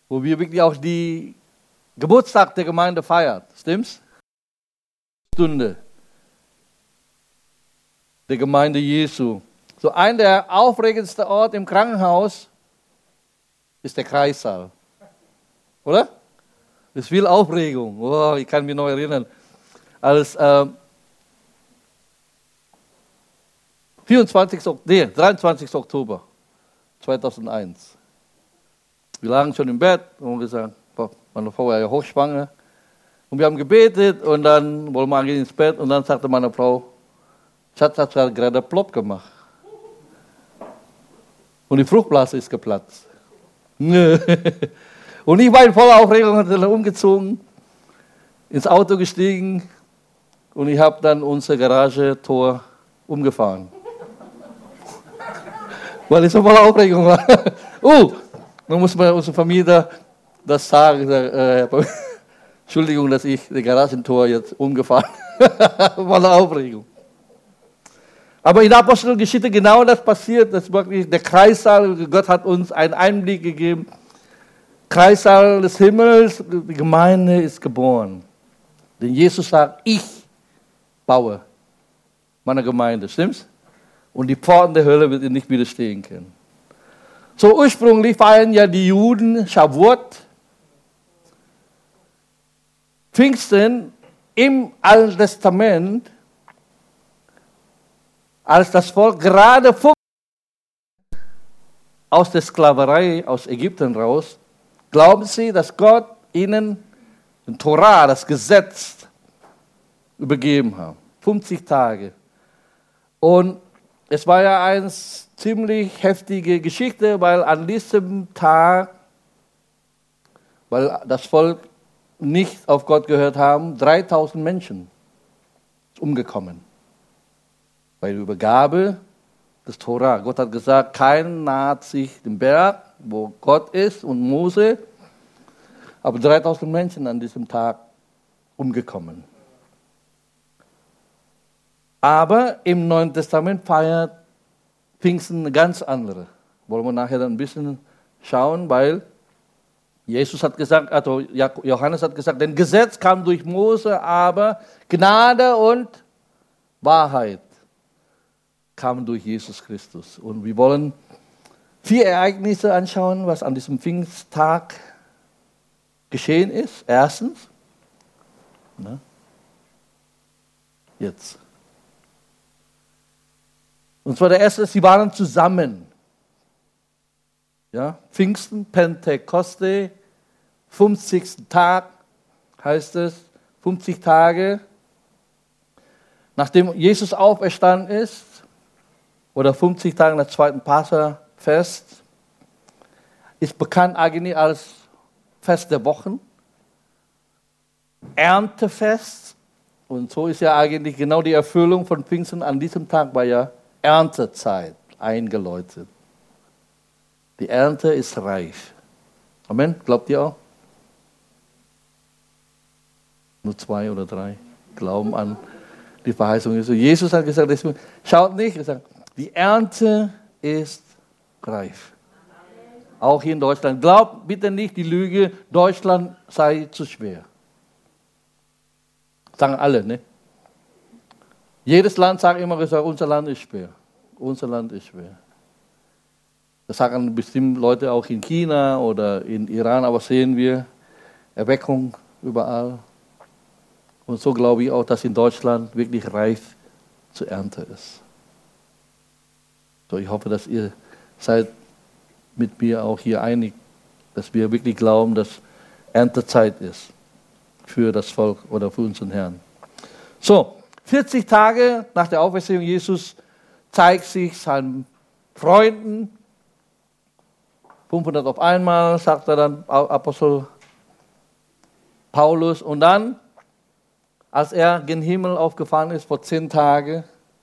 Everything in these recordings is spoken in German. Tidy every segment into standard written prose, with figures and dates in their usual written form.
wo wir wirklich auch die Geburtstag der Gemeinde feiern. Stimmt's? Stunde der Gemeinde Jesu. So ein der aufregendsten Orte im Krankenhaus ist der Kreissaal. Oder? Es ist viel Aufregung. Oh, ich kann mich noch erinnern. Als 23. Oktober 2001. Wir lagen schon im Bett und haben gesagt, meine Frau war ja hochschwanger. Und wir haben gebetet und dann wollten wir ins Bett und dann sagte meine Frau, Schatz hat gerade plopp gemacht. Und die Fruchtblase ist geplatzt. Und ich war in voller Aufregung, hatte dann umgezogen, ins Auto gestiegen und ich habe dann unser Garagentor umgefahren. Weil ich so voller Aufregung war. Dann muss man unserem Vermieter das sagen. Entschuldigung, dass ich das Garagentor jetzt umgefahren habe. Voller Aufregung. Aber in der Apostelgeschichte genau das passiert. Das ist wirklich der Kreissaal. Gott hat uns einen Einblick gegeben. Kreissaal des Himmels, die Gemeinde ist geboren. Denn Jesus sagt, ich baue meine Gemeinde. Stimmt's? Und die Pforten der Hölle wird ihr nicht widerstehen können. So ursprünglich feiern ja die Juden Shavuot, Pfingsten im Alten Testament, als das Volk gerade aus der Sklaverei aus Ägypten raus, glauben sie, dass Gott ihnen den Torah, das Gesetz, übergeben hat. 50 Tage. Und es war ja eine ziemlich heftige Geschichte, weil an diesem Tag, weil das Volk nicht auf Gott gehört haben, 3000 Menschen umgekommen. Bei der Übergabe des Torah. Gott hat gesagt, keiner naht sich dem Berg, wo Gott ist und Mose. Aber 3000 Menschen an diesem Tag umgekommen. Aber im Neuen Testament feiert Pfingsten eine ganz andere. Wollen wir nachher dann ein bisschen schauen, weil Jesus hat gesagt, also Johannes hat gesagt, denn Gesetz kam durch Mose, aber Gnade und Wahrheit kamen durch Jesus Christus. Und wir wollen 4 Ereignisse anschauen, was an diesem Pfingsttag geschehen ist. Erstens, jetzt. Und zwar der erste ist, sie waren zusammen. Ja, Pfingsten, Pentekoste, 50. Tag heißt es, 50 Tage, nachdem Jesus auferstanden ist, oder 50 Tage nach dem zweiten Passafest, ist bekannt eigentlich als Fest der Wochen, Erntefest, und so ist ja eigentlich genau die Erfüllung von Pfingsten. An diesem Tag war ja Erntezeit eingeläutet. Die Ernte ist reif. Amen. Glaubt ihr auch? Nur 2 oder 3 glauben an die Verheißung Jesu. Jesus hat gesagt, schaut nicht, er sagt, die Ernte ist reif. Auch hier in Deutschland. Glaubt bitte nicht die Lüge, Deutschland sei zu schwer. Sagen alle, ne? Jedes Land sagt immer, unser Land ist schwer. Unser Land ist schwer. Das sagen bestimmt Leute auch in China oder in Iran, aber sehen wir Erweckung überall. Und so glaube ich auch, dass in Deutschland wirklich reif zur Ernte ist. So, ich hoffe, dass ihr seid mit mir auch hier einig, dass wir wirklich glauben, dass Erntezeit ist für das Volk oder für unseren Herrn. So, 40 Tage nach der Auferstehung Jesus zeigt sich seinen Freunden, 500 auf einmal, sagt er dann Apostel Paulus. Und dann, als er gen Himmel aufgefahren ist vor 10 Tagen,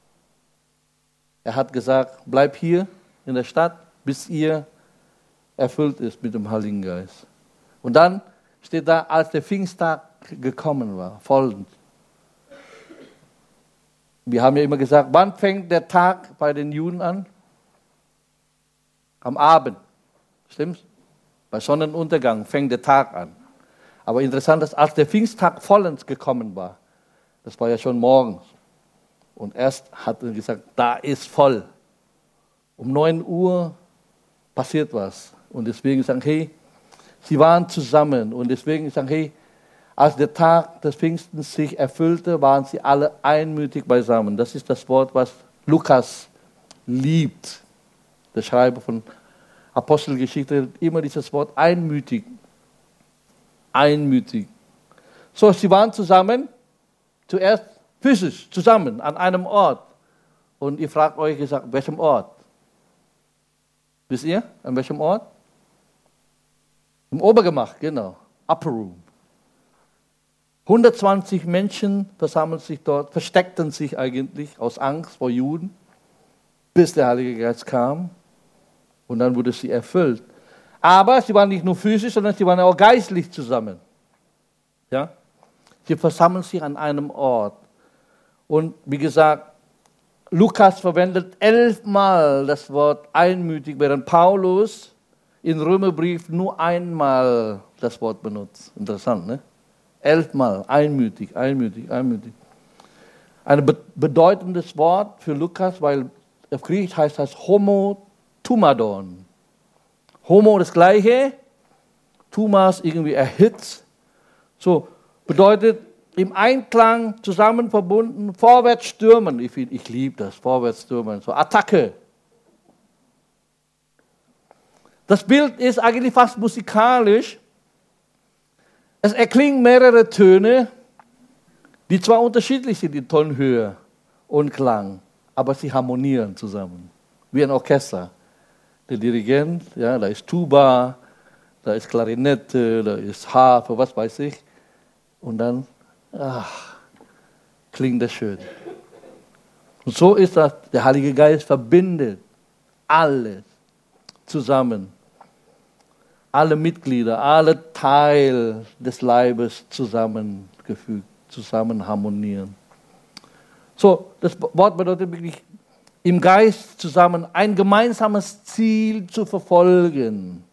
er hat gesagt, bleib hier in der Stadt, bis ihr erfüllt ist mit dem Heiligen Geist. Und dann steht da, als der Pfingsttag gekommen war, folgend. Wir haben ja immer gesagt, wann fängt der Tag bei den Juden an? Am Abend. Stimmt's? Bei Sonnenuntergang fängt der Tag an. Aber interessant ist, als der Pfingsttag vollends gekommen war, das war ja schon morgens, und erst hat er gesagt, da ist voll. Um 9 Uhr passiert was. Und deswegen sagen, hey, sie waren zusammen. Und deswegen sagen, hey, als der Tag des Pfingstens sich erfüllte, waren sie alle einmütig beisammen. Das ist das Wort, was Lukas liebt. Der Schreiber von Apostelgeschichte, immer dieses Wort einmütig. Einmütig. So, sie waren zusammen, zuerst physisch zusammen an einem Ort. Und ihr fragt euch, gesagt, welchem Ort? Wisst ihr, an welchem Ort? Im Obergemach, genau. Upper Room. 120 Menschen versammelten sich dort, versteckten sich eigentlich aus Angst vor Juden, bis der Heilige Geist kam. Und dann wurde sie erfüllt. Aber sie waren nicht nur physisch, sondern sie waren auch geistlich zusammen. Ja? Sie versammeln sich an einem Ort. Und wie gesagt, Lukas verwendet 11 Mal das Wort einmütig, während Paulus im Römerbrief nur einmal das Wort benutzt. Interessant, ne? 11 Mal, einmütig, einmütig, einmütig. Ein bedeutendes Wort für Lukas, weil auf Griechisch heißt das Homo-Tumadon. Homo das Gleiche, Tumas irgendwie erhitzt. So, bedeutet im Einklang, zusammen verbunden, vorwärts stürmen. Ich liebe das, vorwärts stürmen, so Attacke. Das Bild ist eigentlich fast musikalisch. Es erklingen mehrere Töne, die zwar unterschiedlich sind in Tonhöhe und Klang, aber sie harmonieren zusammen, wie ein Orchester. Der Dirigent, ja, da ist Tuba, da ist Klarinette, da ist Harfe, was weiß ich. Und dann, klingt das schön. Und so ist das, der Heilige Geist verbindet alles zusammen. Alle Mitglieder, alle Teile des Leibes zusammengefügt, zusammen harmonieren. So, das Wort bedeutet wirklich, im Geist zusammen ein gemeinsames Ziel zu verfolgen.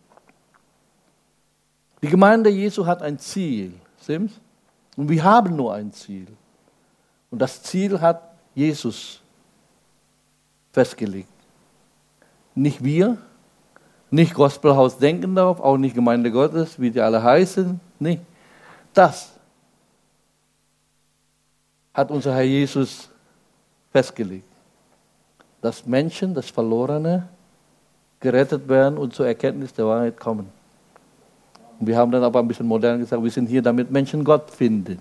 Die Gemeinde Jesu hat ein Ziel, stimmt's? Und wir haben nur ein Ziel. Und das Ziel hat Jesus festgelegt. Nicht wir, nicht Gospelhaus Denkendorf, auch nicht Gemeinde Gottes, wie die alle heißen. Nee, das hat unser Herr Jesus festgelegt. Dass Menschen, das Verlorene, gerettet werden und zur Erkenntnis der Wahrheit kommen. Und wir haben dann aber ein bisschen modern gesagt, wir sind hier, damit Menschen Gott finden.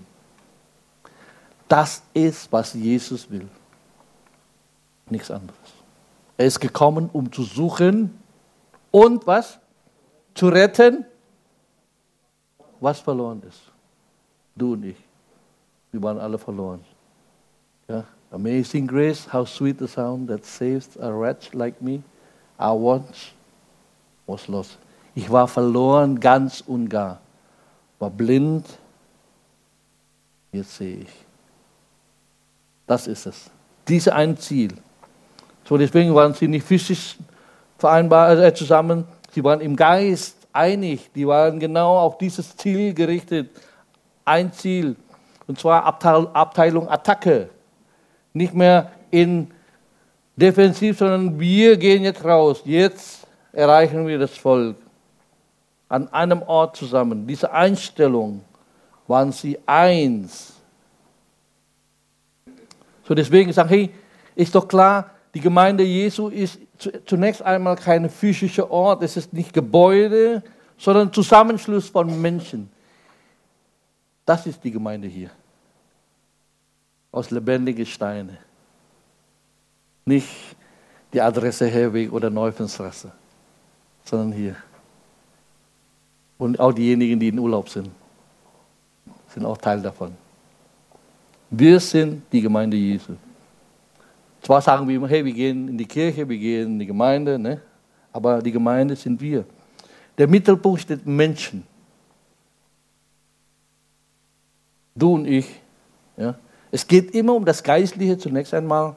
Das ist, was Jesus will. Nichts anderes. Er ist gekommen, um zu suchen und was? Zu retten, was verloren ist. Du und ich. Wir waren alle verloren. Ja? Amazing grace, how sweet the sound that saves a wretch like me. I once was lost. Ich war verloren, ganz und gar. War blind, jetzt sehe ich. Das ist es. Diese ein Ziel. So, deswegen waren sie nicht physisch vereinbar, zusammen, sie waren im Geist einig, die waren genau auf dieses Ziel gerichtet. Ein Ziel, und zwar Abteilung Attacke. Nicht mehr in defensiv, sondern wir gehen jetzt raus, jetzt erreichen wir das Volk. An einem Ort zusammen. Diese Einstellung waren sie eins. So deswegen sagen, hey, ist doch klar, die Gemeinde Jesu ist zunächst einmal kein physischer Ort, es ist nicht Gebäude, sondern Zusammenschluss von Menschen. Das ist die Gemeinde hier. Aus lebendigen Steinen. Nicht die Adresse Herweg oder Neufenstraße, sondern hier. Und auch diejenigen, die in Urlaub sind auch Teil davon. Wir sind die Gemeinde Jesu. Zwar sagen wir immer, hey, wir gehen in die Kirche, wir gehen in die Gemeinde, ne? Aber die Gemeinde sind wir. Der Mittelpunkt steht Menschen. Du und ich. Ja? Es geht immer um das Geistliche zunächst einmal.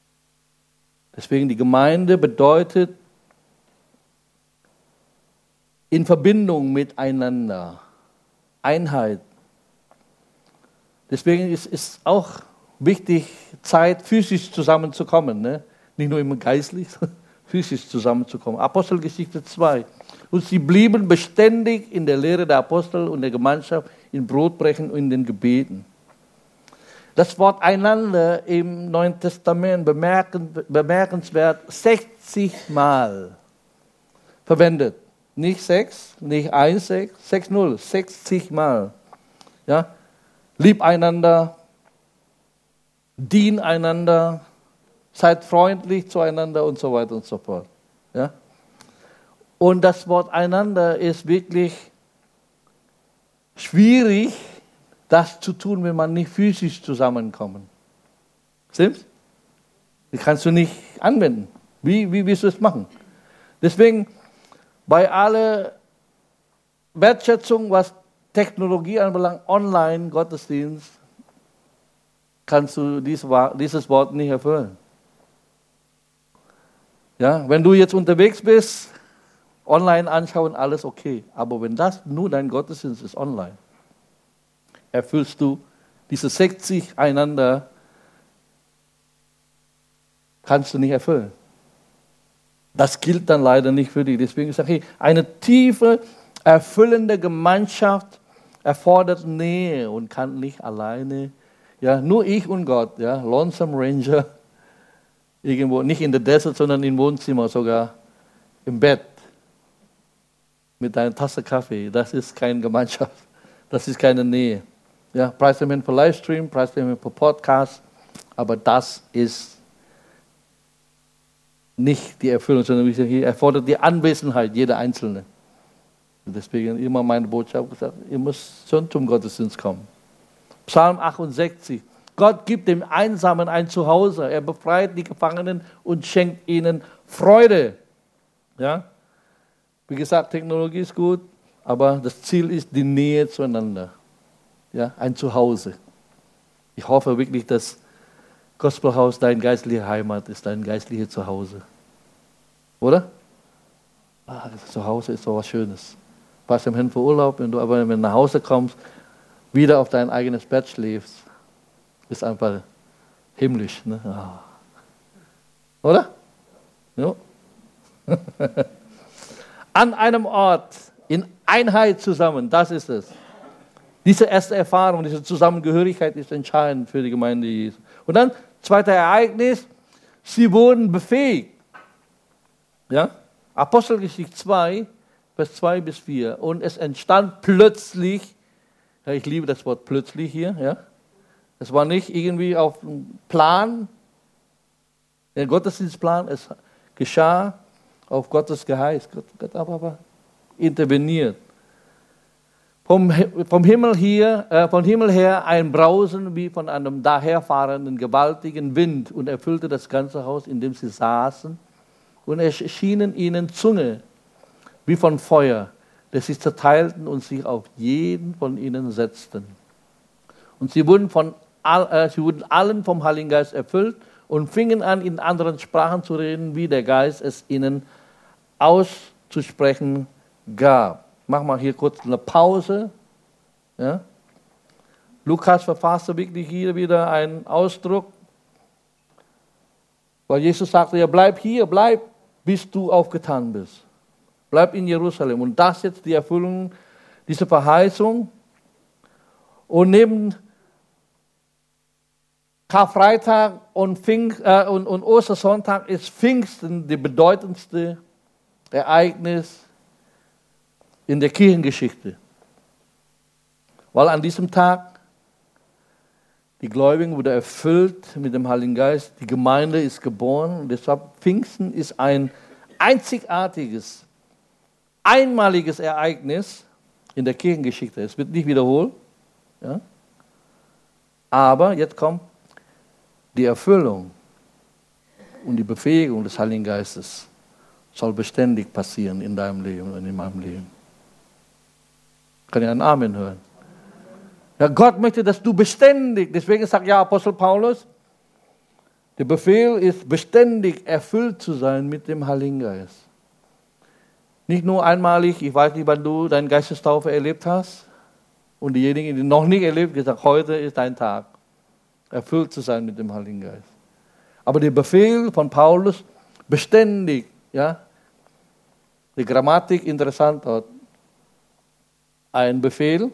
Deswegen die Gemeinde bedeutet, in Verbindung miteinander. Einheit. Deswegen ist es auch wichtig, Zeit physisch zusammenzukommen. Ne? Nicht nur immer geistlich, sondern physisch zusammenzukommen. Apostelgeschichte 2. Und sie blieben beständig in der Lehre der Apostel und der Gemeinschaft, in Brotbrechen und in den Gebeten. Das Wort einander im Neuen Testament bemerkenswert 60 Mal verwendet. Nicht 6, nicht 1, 6, 6, 0, 60 Mal. Ja? Lieb einander, dient einander, seid freundlich zueinander und so weiter und so fort. Ja? Und das Wort einander ist wirklich schwierig, das zu tun, wenn man nicht physisch zusammenkommt. Stimmt's? Das kannst du nicht anwenden. Wie willst du es machen? Deswegen, bei aller Wertschätzung, was Technologie anbelangt, Online-Gottesdienst, kannst du dieses Wort nicht erfüllen. Ja, wenn du jetzt unterwegs bist, online anschauen, alles okay. Aber wenn das nur dein Gottesdienst ist, online, erfüllst du diese 60 einander, kannst du nicht erfüllen. Das gilt dann leider nicht für dich. Deswegen sage ich, eine tiefe, erfüllende Gemeinschaft erfordert Nähe und kann nicht alleine, ja, nur ich und Gott, ja, Lonesome Ranger, irgendwo, nicht in der Desert, sondern im Wohnzimmer, sogar im Bett, mit einer Tasse Kaffee. Das ist keine Gemeinschaft, das ist keine Nähe. Ja, preis dem Herrn für Livestream, preis dem Herrn für Podcast, aber das ist nicht die Erfüllung, sondern hier erfordert die Anwesenheit jeder Einzelne. Und deswegen immer meine Botschaft gesagt, ihr müsst schon zum Gottesdienst kommen. Psalm 68. Gott gibt dem Einsamen ein Zuhause. Er befreit die Gefangenen und schenkt ihnen Freude. Ja? Wie gesagt, Technologie ist gut, aber das Ziel ist die Nähe zueinander. Ja? Ein Zuhause. Ich hoffe wirklich, dass Gospelhaus deine geistliche Heimat ist, dein geistliches Zuhause. Oder? Das Zuhause ist so was Schönes. Pass im Herrn für Urlaub, wenn du nach Hause kommst, wieder auf dein eigenes Bett schläfst, ist einfach himmlisch. Ne? Oh. Oder? Ja. An einem Ort, in Einheit zusammen, das ist es. Diese erste Erfahrung, diese Zusammengehörigkeit ist entscheidend für die Gemeinde Jesu. Und dann, zweites Ereignis, sie wurden befähigt. Ja? Apostelgeschichte 2, Vers 2 bis 4. Und es entstand plötzlich, ja, ich liebe das Wort plötzlich hier, ja? Es war nicht irgendwie auf dem Plan, der Gottesdienstplan, es geschah auf Gottes Geheiß. Gott hat aber interveniert. Vom Himmel her ein Brausen wie von einem daherfahrenden gewaltigen Wind und erfüllte das ganze Haus, in dem sie saßen. Und es erschienen ihnen Zunge wie von Feuer, dass sie zerteilten und sich auf jeden von ihnen setzten. Und sie wurden allen vom Heiligen Geist erfüllt und fingen an, in anderen Sprachen zu reden, wie der Geist es ihnen auszusprechen gab. Mach mal hier kurz eine Pause. Ja? Lukas verfasste wirklich hier wieder einen Ausdruck, weil Jesus sagte, ja, bleib hier, bleib, bis du aufgetan bist. Bleib in Jerusalem. Und das ist jetzt die Erfüllung dieser Verheißung. Und neben Karfreitag und Ostersonntag ist Pfingsten die bedeutendste Ereignis in der Kirchengeschichte. Weil an diesem Tag die Gläubigen wurden erfüllt mit dem Heiligen Geist, die Gemeinde ist geboren und deshalb Pfingsten ist ein einzigartiges, einmaliges Ereignis in der Kirchengeschichte. Es wird nicht wiederholt, ja? Aber jetzt kommt die Erfüllung und die Befähigung des Heiligen Geistes soll beständig passieren in deinem Leben und in meinem Leben. Kann ich einen Amen hören? Ja, Gott möchte, dass du beständig, deswegen sagt ja Apostel Paulus, der Befehl ist, beständig erfüllt zu sein mit dem Heiligen Geist. Nicht nur einmalig, ich weiß nicht, wann du deine Geistestaufe erlebt hast. Und diejenigen, die noch nicht erlebt haben, gesagt, heute ist dein Tag, erfüllt zu sein mit dem Heiligen Geist. Aber der Befehl von Paulus, beständig, ja, die Grammatik interessant dort. Ein Befehl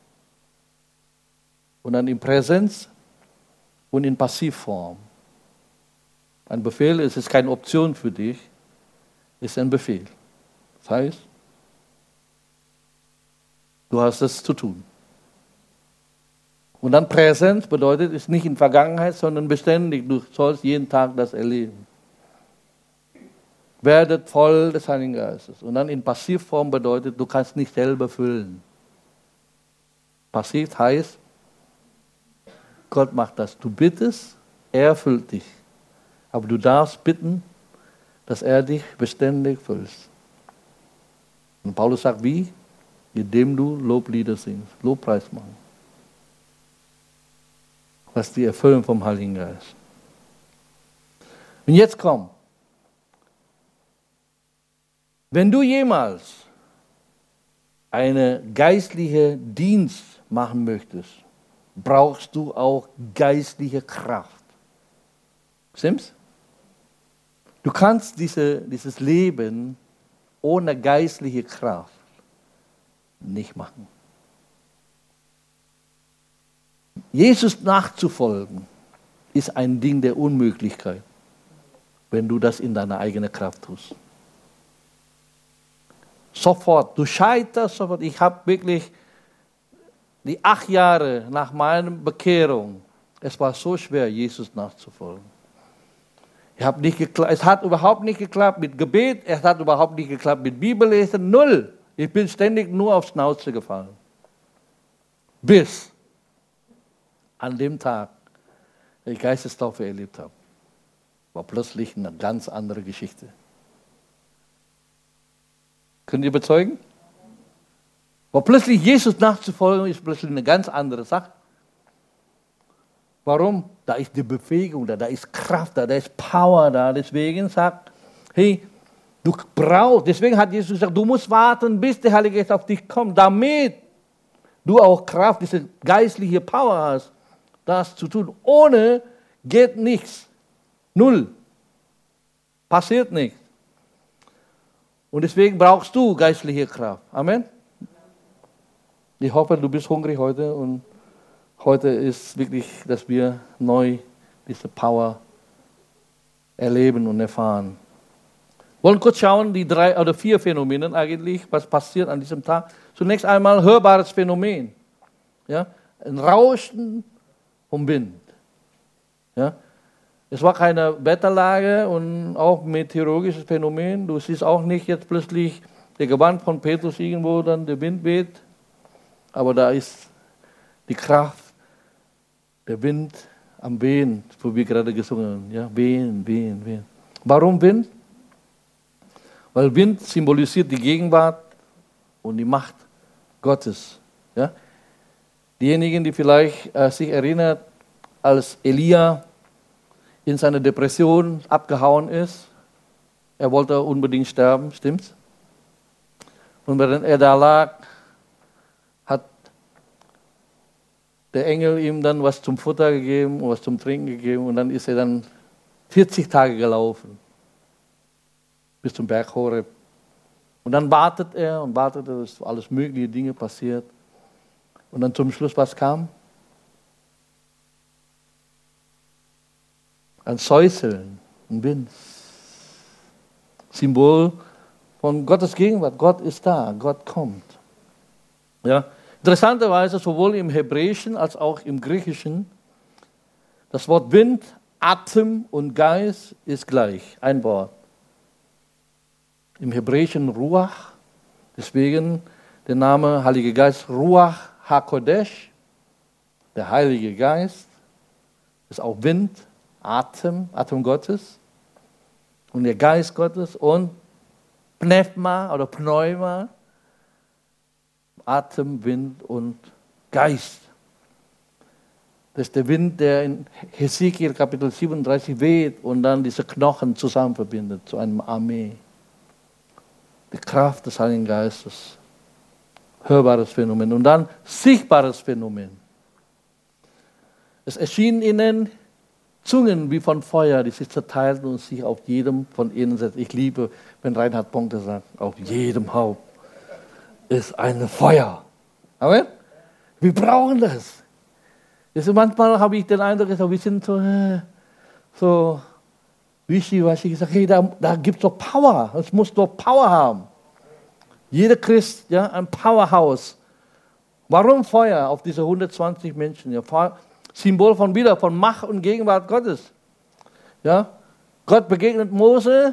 und dann in Präsenz und in Passivform. Ein Befehl es ist keine Option für dich, es ist ein Befehl. Das heißt, du hast es zu tun. Und dann Präsenz bedeutet, es ist nicht in Vergangenheit, sondern beständig. Du sollst jeden Tag das erleben. Werdet voll des Heiligen Geistes. Und dann in Passivform bedeutet, du kannst nicht selber füllen. Passiv heißt, Gott macht das. Du bittest, er füllt dich. Aber du darfst bitten, dass er dich beständig füllt. Und Paulus sagt, wie? Indem du Loblieder singst, Lobpreis machen. Das ist die Erfüllung vom Heiligen Geist. Und jetzt komm. Wenn du jemals eine geistliche Dienst machen möchtest, brauchst du auch geistliche Kraft. Stimmt's? Du kannst dieses Leben ohne geistliche Kraft nicht machen. Jesus nachzufolgen ist ein Ding der Unmöglichkeit, wenn du das in deiner eigenen Kraft tust. Sofort, du scheiterst sofort. Ich habe wirklich die 8 Jahre nach meiner Bekehrung, es war so schwer, Jesus nachzufolgen. Es hat überhaupt nicht geklappt mit Gebet, es hat überhaupt nicht geklappt mit Bibellesen, null. Ich bin ständig nur auf Schnauze gefallen. Bis an dem Tag, den ich Geistestaufe erlebt habe, war plötzlich eine ganz andere Geschichte. Könnt ihr bezeugen? War plötzlich Jesus nachzufolgen, ist plötzlich eine ganz andere Sache. Warum? Da ist die Bewegung da ist Kraft da ist Power da. Deswegen sagt, hey, du brauchst, deswegen hat Jesus gesagt, du musst warten, bis der Heilige Geist auf dich kommt, damit du auch Kraft, diese geistliche Power hast, das zu tun. Ohne geht nichts. Null. Passiert nichts. Und deswegen brauchst du geistliche Kraft. Amen. Ich hoffe, du bist hungrig heute und heute ist wirklich, dass wir neu diese Power erleben und erfahren. Wir wollen kurz schauen, die 3 oder 4 Phänomene eigentlich, was passiert an diesem Tag. Zunächst einmal hörbares Phänomen. Ja? Ein Rauschen vom Wind. Ja? Es war keine Wetterlage und auch meteorologisches Phänomen. Du siehst auch nicht jetzt plötzlich der Gewand von Petrus irgendwo, dann der Wind weht. Aber da ist die Kraft, der Wind am Wehen, wo wir gerade gesungen haben. Ja? Wehen, wehen, wehen. Warum Wind? Weil Wind symbolisiert die Gegenwart und die Macht Gottes. Ja? Diejenigen, die vielleicht sich erinnern, als Elia in seiner Depression abgehauen ist, er wollte unbedingt sterben, stimmt's? Und während er da lag, hat der Engel ihm dann was zum Futter gegeben und was zum Trinken gegeben und dann ist er dann 40 Tage gelaufen. Bis zum Berg Horeb. Und dann wartet er, dass alles mögliche Dinge passiert. Und dann zum Schluss, was kam? Ein Säuseln, ein Wind. Symbol von Gottes Gegenwart. Gott ist da, Gott kommt. Ja. Interessanterweise, sowohl im Hebräischen als auch im Griechischen, das Wort Wind, Atem und Geist ist gleich, ein Wort. Im Hebräischen Ruach, deswegen der Name Heilige Geist Ruach HaKodesh, der Heilige Geist, ist auch Wind, Atem Gottes und der Geist Gottes und Pneuma oder Pneuma, Atem, Wind und Geist. Das ist der Wind, der in Hesekiel Kapitel 37 weht und dann diese Knochen zusammen verbindet zu einem Armee. die Kraft des Heiligen Geistes. Hörbares Phänomen. Und dann sichtbares Phänomen. Es erschienen ihnen Zungen wie von Feuer, die sich zerteilten und sich auf jedem von ihnen setzten. Ich liebe, wenn Reinhard Bonke sagt, auf jedem Haupt ist ein Feuer. Amen? Wir brauchen das. Manchmal habe ich den Eindruck, wir sind so wischiwaschi gesagt, hey, da gibt es doch Power. Es muss doch Power haben. Jeder Christ, ja, ein Powerhouse. Warum Feuer auf diese 120 Menschen? Ja, Symbol von Macht und Gegenwart Gottes. Ja, Gott begegnet Mose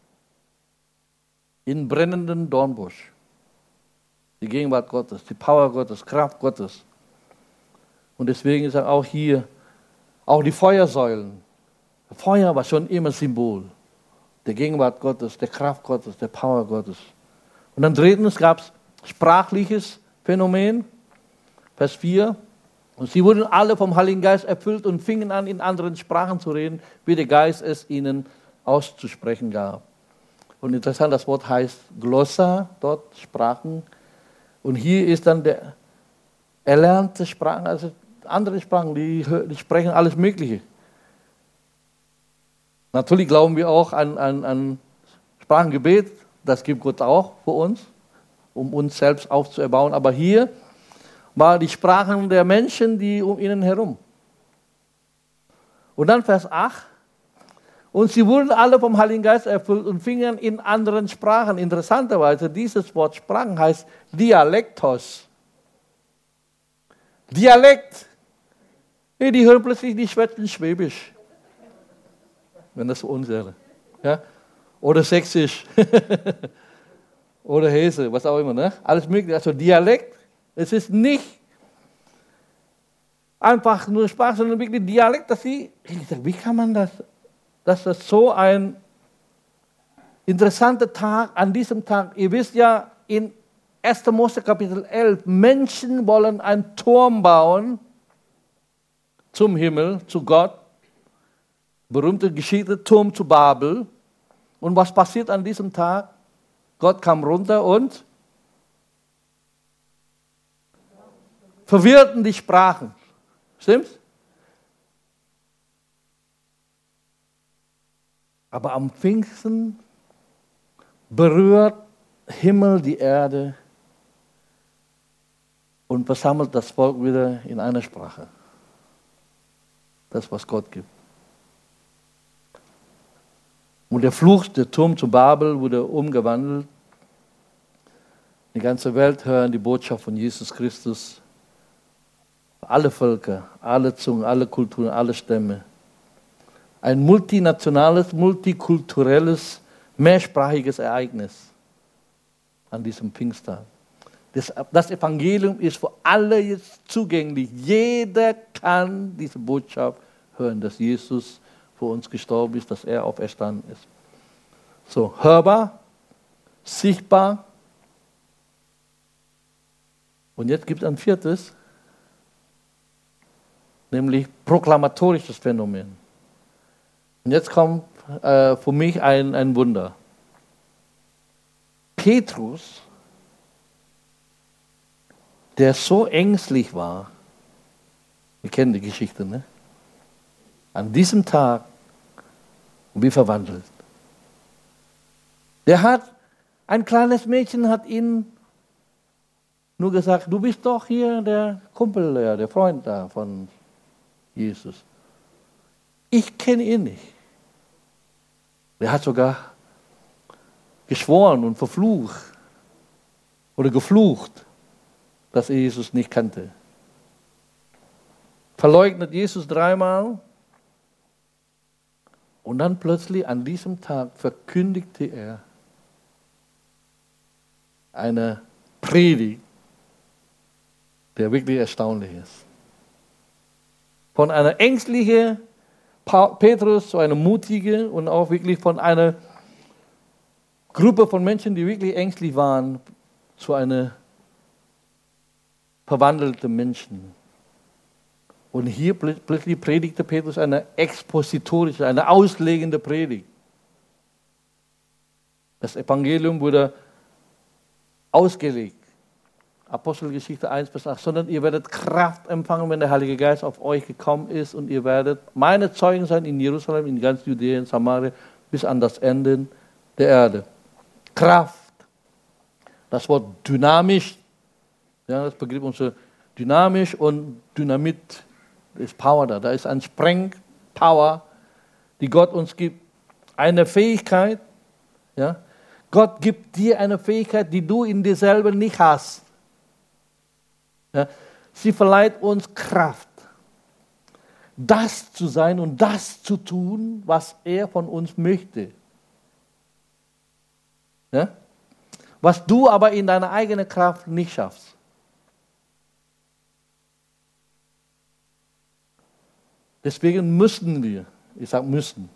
in brennenden Dornbusch. Die Gegenwart Gottes, die Power Gottes, Kraft Gottes. Und deswegen ist auch hier, auch die Feuersäulen. Feuer war schon immer Symbol der Gegenwart Gottes, der Kraft Gottes, der Power Gottes. Und dann drittens gab es sprachliches Phänomen, Vers 4. Und sie wurden alle vom Heiligen Geist erfüllt und fingen an, in anderen Sprachen zu reden, wie der Geist es ihnen auszusprechen gab. Und interessant, das Wort heißt Glossa, dort Sprachen. Und hier ist dann der erlernte Sprachen, also andere Sprachen, die sprechen alles Mögliche. Natürlich glauben wir auch an Sprachengebet, das gibt Gott auch für uns, um uns selbst aufzuerbauen. Aber hier waren die Sprachen der Menschen, die um ihnen herum. Und dann Vers 8. Und sie wurden alle vom Heiligen Geist erfüllt und fingen in anderen Sprachen. Interessanterweise, dieses Wort Sprachen heißt Dialektos. Dialekt. Die hören plötzlich, die schwätzen Schwäbisch. Wenn das für uns wäre. Ja? Oder Sächsisch. Oder Hese, was auch immer. Ne? Alles mögliche. Also Dialekt. Es ist nicht einfach nur Sprache, sondern wirklich Dialekt, ich sage, wie kann man das, dass das so ein interessanter Tag, an diesem Tag, ihr wisst ja, in 1. Mose Kapitel 11, Menschen wollen einen Turm bauen zum Himmel, zu Gott, berühmte Geschichte, Turm zu Babel. Und was passiert an diesem Tag? Gott kam runter und verwirrten die Sprachen. Stimmt's? Aber am Pfingsten berührt Himmel die Erde und versammelt das Volk wieder in einer Sprache. Das, was Gott gibt. Und der Fluch, der Turm zu Babel, wurde umgewandelt. Die ganze Welt hört die Botschaft von Jesus Christus. Alle Völker, alle Zungen, alle Kulturen, alle Stämme. Ein multinationales, multikulturelles, mehrsprachiges Ereignis an diesem Pfingsttag. Das Evangelium ist für alle jetzt zugänglich. Jeder kann diese Botschaft hören, dass Jesus für uns gestorben ist, dass er auferstanden ist. So, hörbar, sichtbar. Und jetzt gibt es ein viertes, nämlich proklamatorisches Phänomen. Und jetzt kommt für mich ein Wunder. Petrus, der so ängstlich war, wir kennen die Geschichte, ne? An diesem Tag wie verwandelt. Ein kleines Mädchen hat ihn nur gesagt, du bist doch hier der Kumpel, der Freund da von Jesus. Ich kenne ihn nicht. Er hat sogar geschworen und verflucht oder geflucht, dass er Jesus nicht kannte. Verleugnet Jesus 3-mal und dann plötzlich an diesem Tag verkündigte er eine Predigt, der wirklich erstaunlich ist. Von einer ängstlichen Petrus zu einer mutigen und auch wirklich von einer Gruppe von Menschen, die wirklich ängstlich waren, zu einer verwandelten Menschen. Und hier plötzlich predigte Petrus eine expositorische, eine auslegende Predigt. Das Evangelium wurde ausgelegt. Apostelgeschichte 1 bis 8, sondern ihr werdet Kraft empfangen, wenn der Heilige Geist auf euch gekommen ist und ihr werdet meine Zeugen sein in Jerusalem, in ganz Judäen, Samaria, bis an das Ende der Erde. Kraft. Das Wort dynamisch, ja, das Begriff unser dynamisch und Dynamit ist Power da. Da ist ein Sprengpower, die Gott uns gibt. Eine Fähigkeit, ja. Gott gibt dir eine Fähigkeit, die du in dir selber nicht hast. Ja, sie verleiht uns Kraft, das zu sein und das zu tun, was er von uns möchte. Ja? Was du aber in deiner eigenen Kraft nicht schaffst. Deswegen müssen wir, ich sage müssen.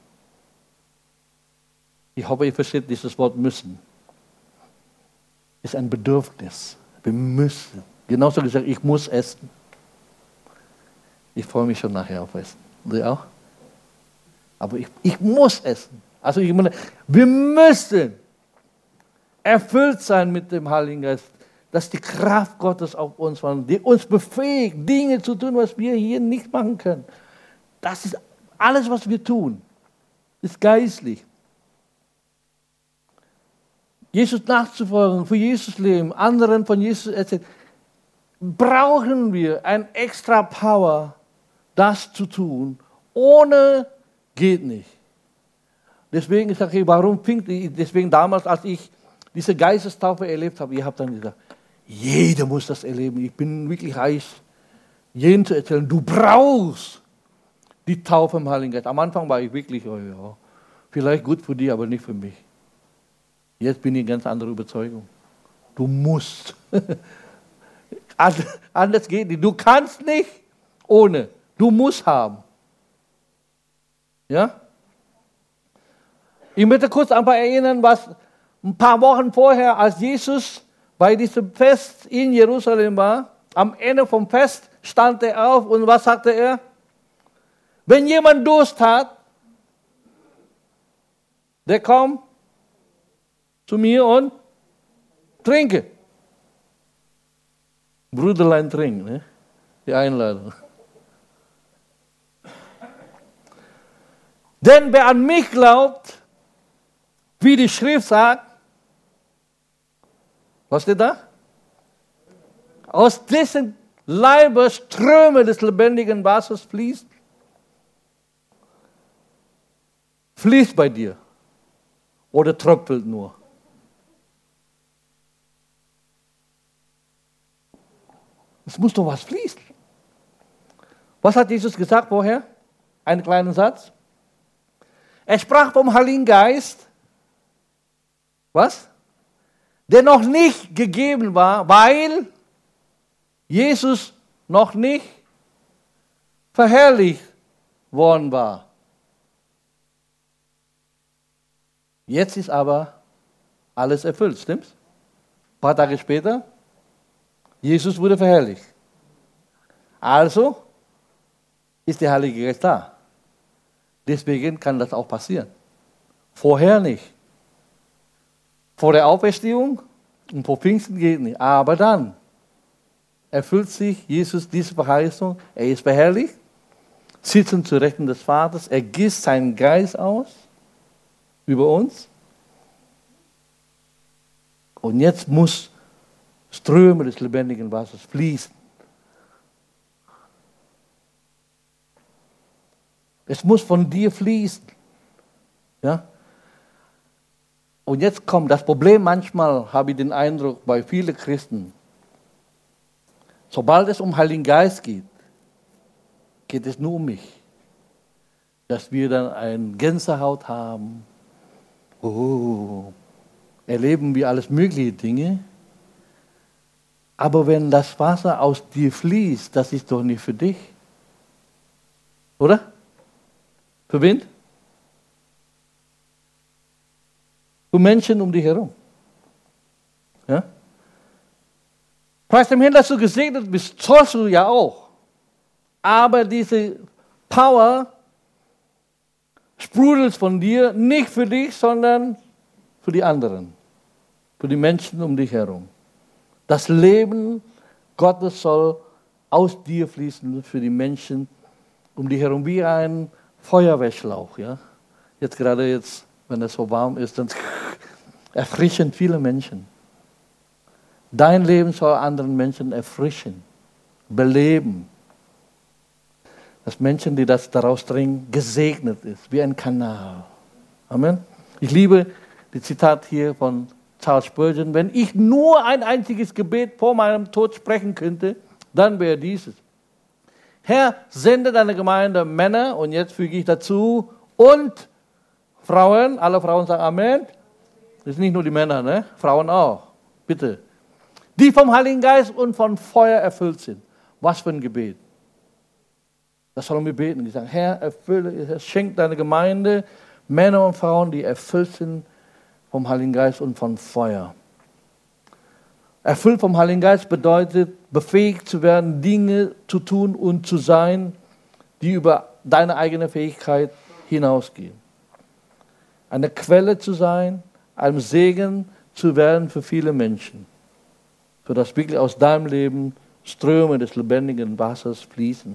Ich hoffe, ihr versteht dieses Wort müssen. Ist ein Bedürfnis. Wir müssen. Genauso gesagt, ich muss essen. Ich freue mich schon nachher auf Essen. Sie auch? Aber ich muss essen. Also ich meine, wir müssen erfüllt sein mit dem Heiligen Geist, dass die Kraft Gottes auf uns war, die uns befähigt, Dinge zu tun, was wir hier nicht machen können. Das ist alles, was wir tun, ist geistlich. Jesus nachzufolgen, für Jesus leben, anderen von Jesus erzählen, brauchen wir ein extra Power, das zu tun. Ohne geht nicht. Deswegen sage ich, deswegen damals, als ich diese Geistestaufe erlebt habe, ich habe dann gesagt, jeder muss das erleben. Ich bin wirklich heiß, jedem zu erzählen, du brauchst die Taufe im Heiligen Geist. Am Anfang war ich wirklich, oh ja, vielleicht gut für die, aber nicht für mich. Jetzt bin ich eine ganz andere Überzeugung. Du musst. Anders geht nicht. Du kannst nicht ohne. Du musst haben. Ja? Ich möchte kurz einfach erinnern, was ein paar Wochen vorher, als Jesus bei diesem Fest in Jerusalem war, am Ende vom Fest stand er auf und was sagte er? Wenn jemand Durst hat, der kommt zu mir und trinke. Brüderlein trinken, ne? Die Einladung. Denn wer an mich glaubt, wie die Schrift sagt, was steht da? Aus dessen Leibe Ströme des lebendigen Wassers fließt. Fließt bei dir. Oder tröpfelt nur. Es muss doch was fließen. Was hat Jesus gesagt vorher? Einen kleinen Satz. Er sprach vom Heiligen Geist. Was? Der noch nicht gegeben war, weil Jesus noch nicht verherrlicht worden war. Jetzt ist aber alles erfüllt, stimmt's? Ein paar Tage später, Jesus wurde verherrlicht. Also ist der Heilige Geist da. Deswegen kann das auch passieren. Vorher nicht. Vor der Auferstehung und vor Pfingsten geht nicht. Aber dann erfüllt sich Jesus diese Verheißung. Er ist verherrlicht, sitzt zu Rechten des Vaters, er gießt seinen Geist aus über uns. Und jetzt muss Ströme des lebendigen Wassers fließen. Es muss von dir fließen. Ja? Und jetzt kommt das Problem, manchmal habe ich den Eindruck, bei vielen Christen, sobald es um Heiligen Geist geht, geht es nur um mich. Dass wir dann eine Gänsehaut haben, erleben wir alles mögliche Dinge. Aber wenn das Wasser aus dir fließt, das ist doch nicht für dich. Oder? Für wen? Für Menschen um dich herum. Ja? Preis dem Herrn, dass du gesegnet bist, sollst du ja auch. Aber diese Power sprudelt von dir nicht für dich, sondern für die anderen. Für die Menschen um dich herum. Das Leben Gottes soll aus dir fließen für die Menschen um dich herum, wie ein Feuerwehrschlauch. Ja? Jetzt gerade jetzt, wenn es so warm ist, dann erfrischen viele Menschen. Dein Leben soll anderen Menschen erfrischen, beleben. Dass Menschen, die das daraus trinken, gesegnet ist, wie ein Kanal. Amen. Ich liebe das Zitat hier von Charles Spurgeon. Wenn ich nur ein einziges Gebet vor meinem Tod sprechen könnte, dann wäre dieses. Herr, sende deine Gemeinde Männer, und jetzt füge ich dazu, und Frauen, alle Frauen sagen Amen. Das sind nicht nur die Männer, ne? Frauen auch, bitte. Die vom Heiligen Geist und von Feuer erfüllt sind. Was für ein Gebet. Das sollen wir beten. Die sagen, Herr, erfülle, schenk deine Gemeinde Männer und Frauen, die erfüllt sind vom Heiligen Geist und von Feuer. Erfüllt vom Heiligen Geist bedeutet, befähigt zu werden, Dinge zu tun und zu sein, die über deine eigene Fähigkeit hinausgehen. Eine Quelle zu sein, ein Segen zu werden für viele Menschen, sodass wirklich aus deinem Leben Ströme des lebendigen Wassers fließen.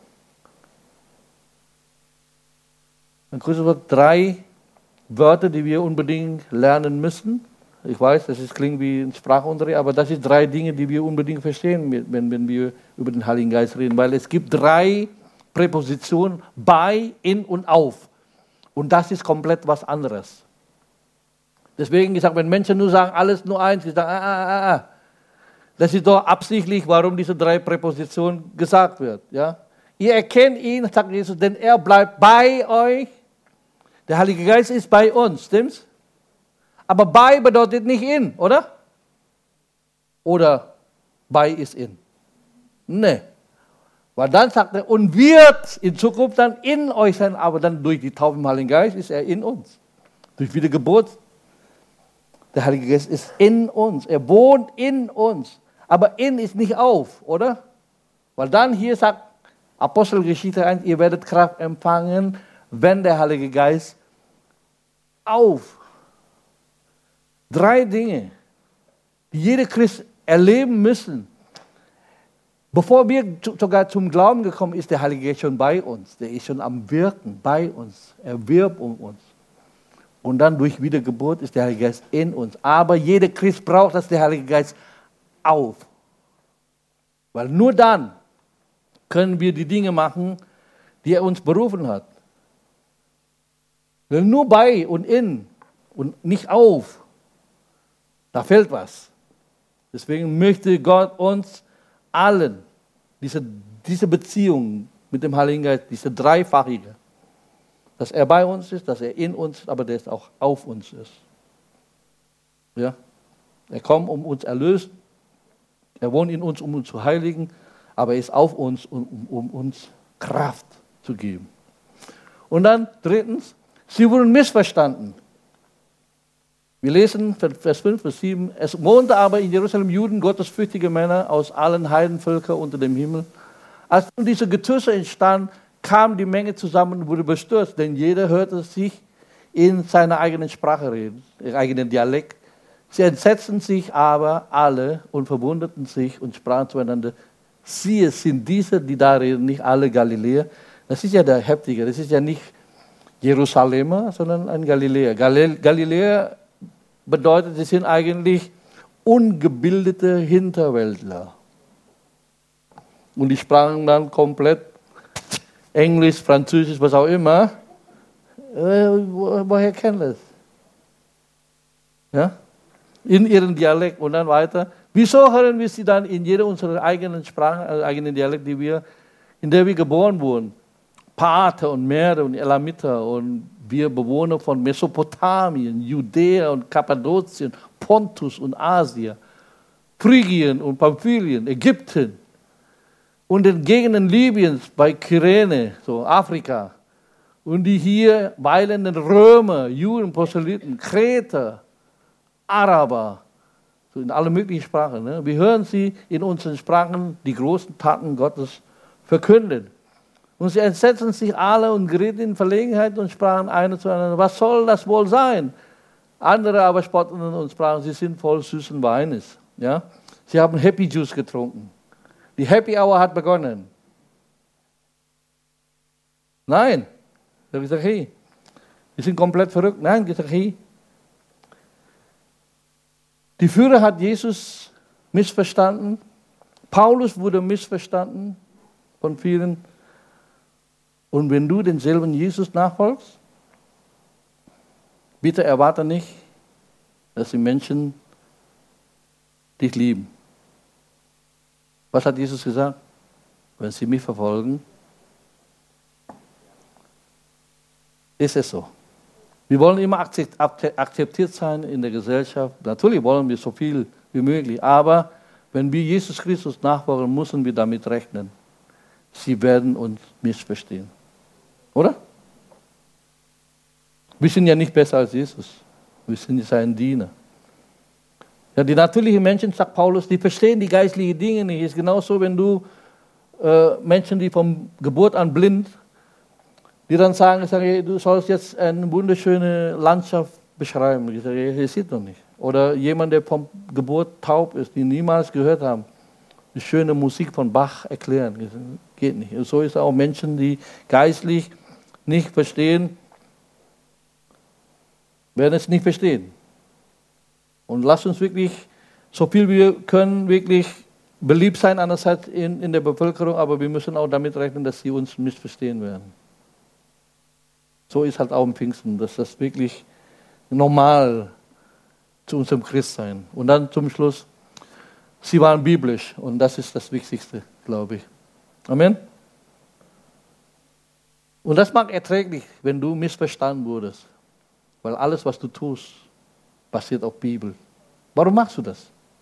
Ein kurzes Wort, 3 Wörter, die wir unbedingt lernen müssen. Ich weiß, das klingt wie ein Sprachunterricht, aber das sind 3 Dinge, die wir unbedingt verstehen, wenn wir über den Heiligen Geist reden. Weil es gibt 3 Präpositionen, bei, in und auf. Und das ist komplett was anderes. Deswegen, ich sage, wenn Menschen nur sagen, alles nur eins, ich sage, das ist doch absichtlich, warum diese 3 Präpositionen gesagt wird. Ja? Ihr erkennt ihn, sagt Jesus, denn er bleibt bei euch. Der Heilige Geist ist bei uns, stimmt's? Aber bei bedeutet nicht in, oder? Oder bei ist in. Nee. Weil dann sagt er, und wird in Zukunft dann in euch sein, aber dann durch die Taufe im Heiligen Geist ist er in uns. Durch Wiedergeburt. Der Heilige Geist ist in uns. Er wohnt in uns. Aber in ist nicht auf, oder? Weil dann hier sagt Apostelgeschichte 1, ihr werdet Kraft empfangen, wenn der Heilige Geist auf. 3 Dinge, die jeder Christ erleben müssen. Bevor wir sogar zum Glauben gekommen ist, der Heilige Geist schon bei uns. Der ist schon am Wirken bei uns. Er wirbt um uns. Und dann durch Wiedergeburt ist der Heilige Geist in uns. Aber jeder Christ braucht, dass der Heilige Geist auf. Weil nur dann können wir die Dinge machen, die er uns berufen hat. Weil nur bei und in und nicht auf, da fehlt was. Deswegen möchte Gott uns allen diese Beziehung mit dem Heiligen Geist, diese dreifachige, dass er bei uns ist, dass er in uns ist, aber dass er auch auf uns ist. Ja? Er kommt, um uns zu erlösen. Er wohnt in uns, um uns zu heiligen, aber er ist auf uns, um uns Kraft zu geben. Und dann 3, sie wurden missverstanden. Wir lesen Vers 5 bis 7. Es wohnte aber in Jerusalem Juden, gottesfürchtige Männer aus allen Heidenvölkern unter dem Himmel. Als nun diese Getusse entstand, kam die Menge zusammen und wurde bestürzt, denn jeder hörte sich in seiner eigenen Sprache reden, im eigenen Dialekt. Sie entsetzten sich aber alle und verwunderten sich und sprachen zueinander, siehe, sind diese, die da reden, nicht alle Galiläer? Das ist ja der Heftige, das ist ja nicht Jerusalemer, sondern ein Galiläer. Galiläer bedeutet, sie sind eigentlich ungebildete Hinterwäldler. Und die sprachen dann komplett Englisch, Französisch, was auch immer. Woher kennen das? Ja? In ihrem Dialekt und dann weiter. Wieso hören wir sie dann in jeder unserer eigenen Sprachen, eigenen Dialekt, in der wir geboren wurden? Parther und Merer und Elamiter und wir Bewohner von Mesopotamien, Judäa und Kappadokien, Pontus und Asien, Phrygien und Pamphylien, Ägypten und den Gegenden Libyens bei Kyrene, so Afrika, und die hier weilenden Römer, Juden, Proselyten, Kreter, Araber, so in alle möglichen Sprachen. Ne? Wir hören sie in unseren Sprachen die großen Taten Gottes verkünden. Und sie entsetzten sich alle und gerieten in Verlegenheit und sprachen einer zueinander, was soll das wohl sein? Andere aber spotteten und sprachen, sie sind voll süßen Weines. Ja? Sie haben Happy Juice getrunken. Die Happy Hour hat begonnen. Nein. Da habe ich gesagt, hey, wir sind komplett verrückt. Nein, ich gesagt, hey, die Führer hat Jesus missverstanden. Paulus wurde missverstanden von vielen. Und wenn du denselben Jesus nachfolgst, bitte erwarte nicht, dass die Menschen dich lieben. Was hat Jesus gesagt? Wenn sie mich verfolgen, ist es so. Wir wollen immer akzeptiert sein in der Gesellschaft. Natürlich wollen wir so viel wie möglich, aber wenn wir Jesus Christus nachfolgen, müssen wir damit rechnen. Sie werden uns missverstehen. Oder? Wir sind ja nicht besser als Jesus. Wir sind sein Diener. Ja, die natürlichen Menschen, sagt Paulus, die verstehen die geistlichen Dinge nicht. Es ist genauso, wenn du Menschen, die von Geburt an blind, die dann sagen, du sollst jetzt eine wunderschöne Landschaft beschreiben. Ich sage, ihr seht doch nicht. Oder jemand, der von Geburt taub ist, die niemals gehört haben, die schöne Musik von Bach erklären. Ich sage, geht nicht. Und so ist es auch Menschen, die geistlich nicht verstehen, werden es nicht verstehen. Und lasst uns wirklich, so viel wir können, wirklich beliebt sein einerseits in der Bevölkerung, aber wir müssen auch damit rechnen, dass sie uns missverstehen werden. So ist halt auch im Pfingsten, dass das wirklich normal zu unserem Christsein. Und dann zum Schluss, sie waren biblisch und das ist das Wichtigste, glaube ich. Amen. Und das macht erträglich, wenn du missverstanden wurdest, weil alles, was du tust, basiert auf Bibel. Warum machst du das?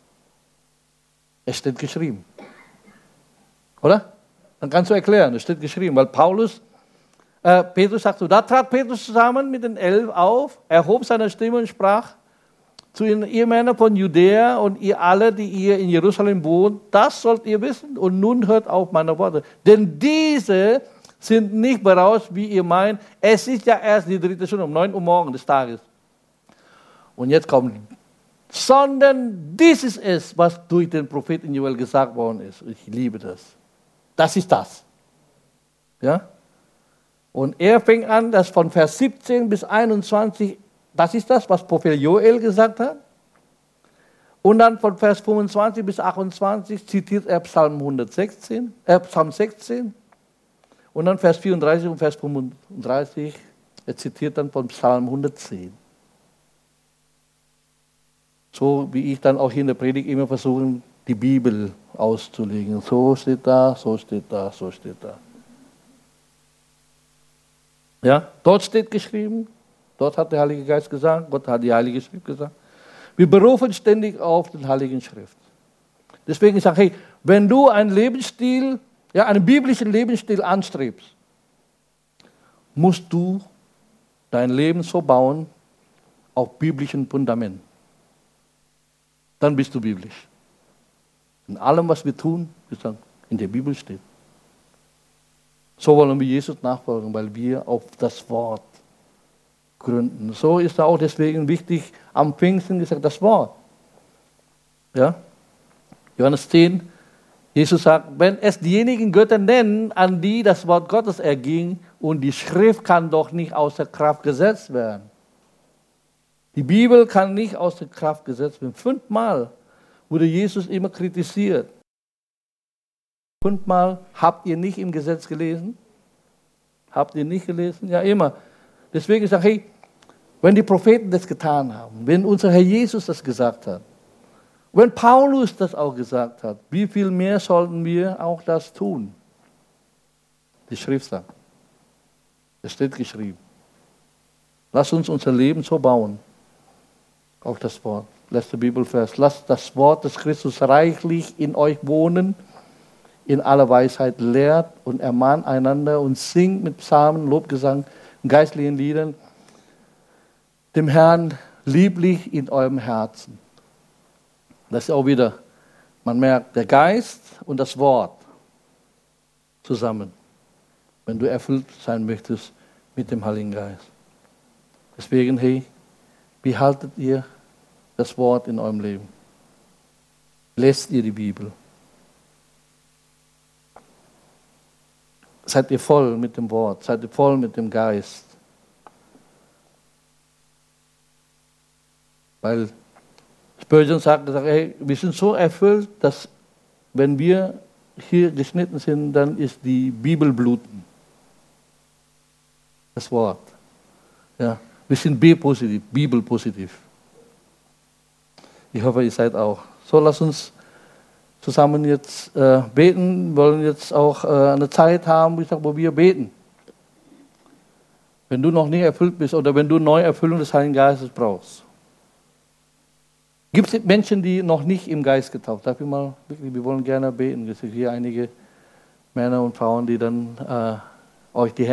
Es steht geschrieben. Oder? Dann kannst du erklären, es steht geschrieben, weil Petrus sagt so, da trat Petrus zusammen mit den 11 auf, erhob seine Stimme und sprach zu ihnen, ihr Männer von Judäa und ihr alle, die ihr in Jerusalem wohnt, das sollt ihr wissen und nun hört auf meine Worte. Denn diese sind nicht berauscht, wie ihr meint. Es ist ja erst die 3. Stunde, um 9 Uhr morgens des Tages. Und jetzt kommt, sondern dies ist es, was durch den Propheten Joel gesagt worden ist. Ich liebe das. Das ist das. Ja? Und er fängt an, dass von Vers 17 bis 21, das ist das, was Prophet Joel gesagt hat. Und dann von Vers 25 bis 28 zitiert er Psalm 16. Und dann Vers 34 und Vers 35, er zitiert dann von Psalm 110. So wie ich dann auch hier in der Predigt immer versuche, die Bibel auszulegen. So steht da, so steht da, so steht da. Ja, dort steht geschrieben, dort hat der Heilige Geist gesagt, Gott hat die Heilige Schrift gesagt. Wir berufen ständig auf den Heiligen Schrift. Deswegen sage ich, hey, wenn du einen Lebensstil, einen biblischen Lebensstil anstrebst, musst du dein Leben so bauen auf biblischen Fundament. Dann bist du biblisch. In allem, was wir tun, in der Bibel steht. So wollen wir Jesus nachfolgen, weil wir auf das Wort gründen. So ist auch deswegen wichtig, am Pfingsten gesagt, das Wort. Ja? Johannes 10, Jesus sagt, wenn es diejenigen Götter nennen, an die das Wort Gottes erging, und die Schrift kann doch nicht außer Kraft gesetzt werden. Die Bibel kann nicht außer Kraft gesetzt werden. 5-mal wurde Jesus immer kritisiert. 5-mal, habt ihr nicht im Gesetz gelesen? Habt ihr nicht gelesen? Ja, immer. Deswegen sage ich, hey, wenn die Propheten das getan haben, wenn unser Herr Jesus das gesagt hat, wenn Paulus das auch gesagt hat, wie viel mehr sollten wir auch das tun? Die Schrift sagt. Es steht geschrieben. Lass uns unser Leben so bauen. Auf das Wort. Letzter Bibelvers. Lasst das Wort des Christus reichlich in euch wohnen. In aller Weisheit lehrt und ermahnt einander und singt mit Psalmen, Lobgesang und geistlichen Liedern dem Herrn lieblich in eurem Herzen. Das ist auch wieder, man merkt, der Geist und das Wort zusammen, wenn du erfüllt sein möchtest mit dem Heiligen Geist. Deswegen, hey, wie haltet ihr das Wort in eurem Leben? Lest ihr die Bibel? Seid ihr voll mit dem Wort? Seid ihr voll mit dem Geist? Weil Spurgeon sagt, hey, wir sind so erfüllt, dass wenn wir hier geschnitten sind, dann ist die Bibel bluten. Das Wort. Ja, wir sind B-positiv, Bibelpositiv. Ich hoffe, ihr seid auch. So, lasst uns zusammen jetzt beten. Wir wollen jetzt auch eine Zeit haben, wo wir beten. Wenn du noch nicht erfüllt bist oder wenn du neue Erfüllung des Heiligen Geistes brauchst. Gibt es Menschen, die noch nicht im Geist getauft? Darf ich mal, wirklich, wir wollen gerne beten. Es sind hier einige Männer und Frauen, die dann euch die Hände